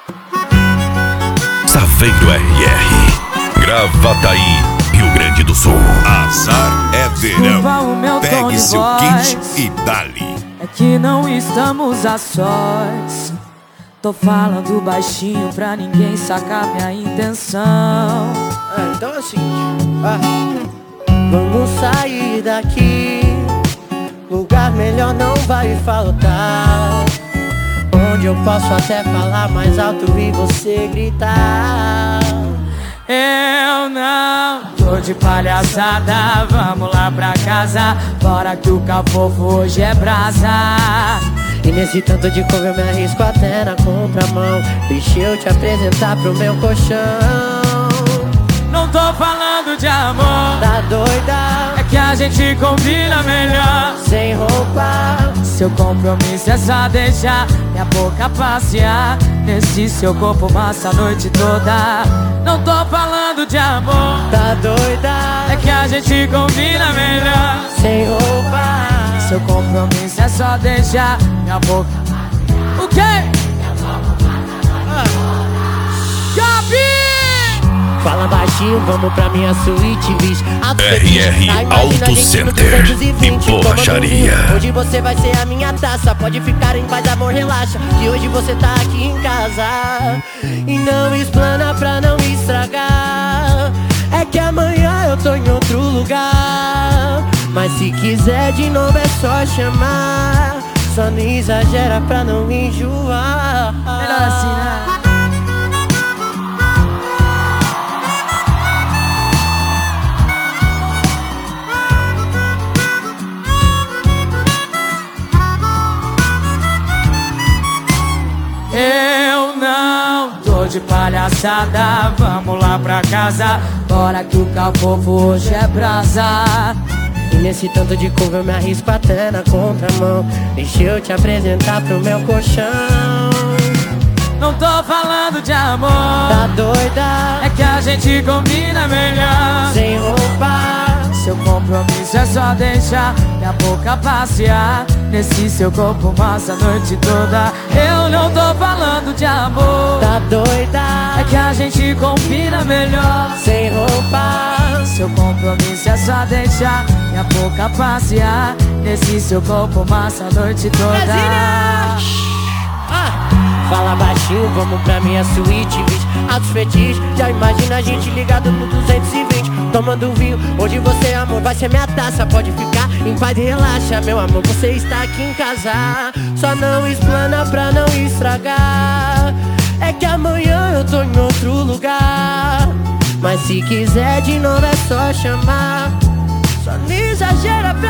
Saveiro RR, Gravataí, Rio Grande do Sul. Azar é verão. Pegue seu kit e dali. É que não estamos a sós. Tô falando baixinho pra ninguém sacar minha intenção. Então é o seguinte, vamos sair daqui. Lugar melhor não vai faltar, onde eu posso até falar mais alto e você gritar. Eu não tô de palhaçada, vamos lá pra casa. Bora que o cafofo hoje é brasa. E nesse tanto de couve eu me arrisco até na contramão. Deixa eu te apresentar pro meu colchão. Não tô falando de amor, Tá doida? é que a gente combina melhor Sem roupa. Seu compromisso é só deixar minha boca passear nesse seu corpo massa a noite toda. Não tô falando de amor, Tá doida? é que a gente combina melhor Sem roupa. Seu compromisso é só deixar minha boca. O quê? Gabi! Fala baixinho, vamos pra minha suíte, bicho. RR Auto Center e borracharia. Hoje você vai ser a minha taça. Pode ficar em paz, amor, relaxa, que hoje você tá aqui em casa. E não explana pra não estragar. É que amanhã eu tô em outro lugar. Mas se quiser de novo é só chamar. Só não exagera pra não enjoar. Melhor assim, né? Eu não tô de palhaçada, vamos lá pra casa. Bora que o cafofo hoje é brasa. E nesse tanto de couve eu me arrisco até na contramão. Deixa eu te apresentar pro meu colchão. Não tô falando de amor, Tá doida? é que a gente combina melhor Sem roupa. Seu compromisso é só deixar minha boca passear nesse seu corpo massa a noite toda. Eu não tô falando de amor, Tá doida? é que a gente combina melhor Sem roupa. Seu compromisso é só deixar minha boca passear nesse seu corpo massa a noite toda. Fala baixinho, vamos pra minha suíte, bicho. Altos fetiches, já imagina a gente ligado no 220, tomando vinho. Hoje você, amor, vai ser minha taça. Pode ficar em paz e relaxa, meu amor, você está aqui em casa. Só não explana pra não estragar. É que amanhã eu tô em outro lugar. Mas se quiser de novo é só chamar. Só não exagera pra